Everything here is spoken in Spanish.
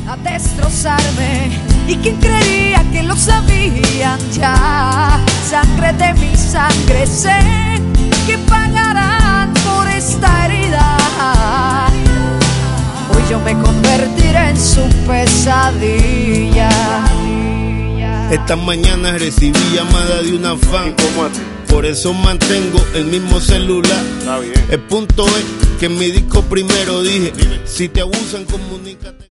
a destrozarme. ¿Y quién creería que lo sabían ya? Sangre de mi sangre, sé que pagarán por esta herida. Hoy yo me convertiré en su pesadilla. Esta mañana recibí llamada de una fan. Por eso mantengo el mismo celular. El punto es que en mi disco primero dije: si te abusan, comunícate.